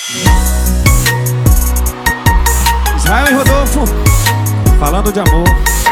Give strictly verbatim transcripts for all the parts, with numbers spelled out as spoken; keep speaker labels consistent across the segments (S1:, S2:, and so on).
S1: Israel e Rodolfo, falando de amor.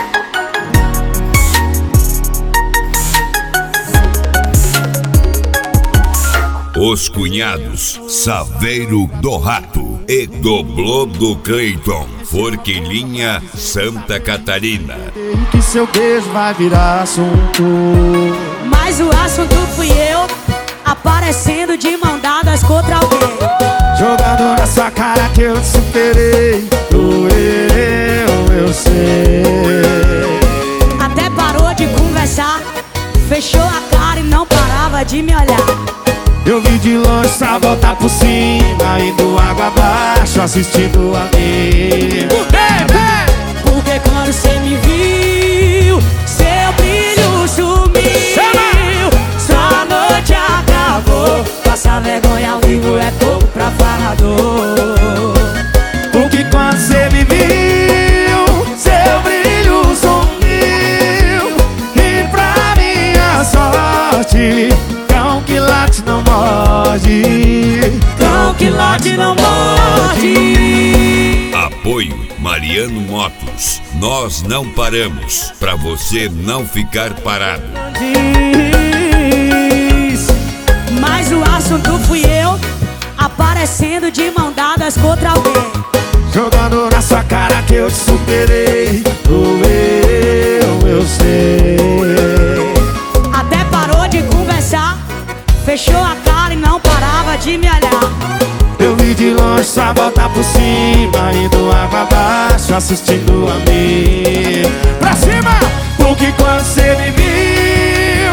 S2: Os cunhados Saveiro do Rato e Doblô do Cleiton, Forquilinha, Santa Catarina.
S1: Que seu beijo vai virar assunto,
S3: mas o assunto fui eu, aparecendo de mão dadas contra alguém,
S1: jogando na sua cara que eu te superei. Doeu, eu sei.
S3: Até parou de conversar, fechou a cara e não parava de me olhar.
S1: Eu vi de longe só voltar por cima, indo água abaixo, assistindo a mim.
S3: Por quê? Porque quando cê me viu, seu brilho sumiu. Sua noite acabou, passar vergonha ao vivo é pouco pra falador.
S1: Porque quando cê me viu, seu brilho sumiu. E pra minha sorte, cão que late não morde,
S3: cão que late não morde.
S2: Apoio Mariano Motos. Nós não paramos, pra você não ficar parado.
S3: Diz, mas o assunto fui eu, aparecendo de mão dadas contra alguém,
S1: jogando na sua cara que eu te superei. Doeu, eu sei.
S3: até parou de conversar, fechou a cara e não parava de me olhar.
S1: Eu vi de longe só voltar por cima, indo água abaixo, assistindo a mim. Pra cima! Porque quando cê me viu,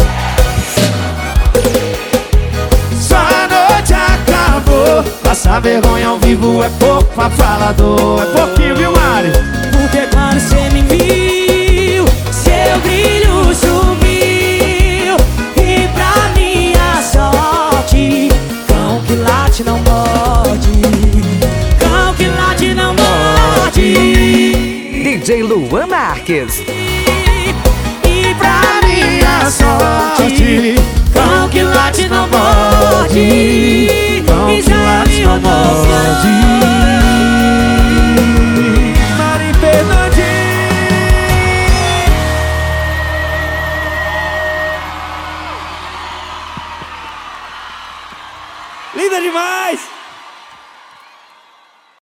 S1: sua noite acabou. Passar vergonha ao vivo é pouco pra falador. É pouquinho, viu, Mari?
S3: Porque quando cê me viu, seu brilho sumiu. E pra minha sorte, cão que late não morde, cão que late não morde.
S4: D J Luan Marques.
S3: E, e pra minha sorte, cão que late não morde.
S1: Cão que late não morde.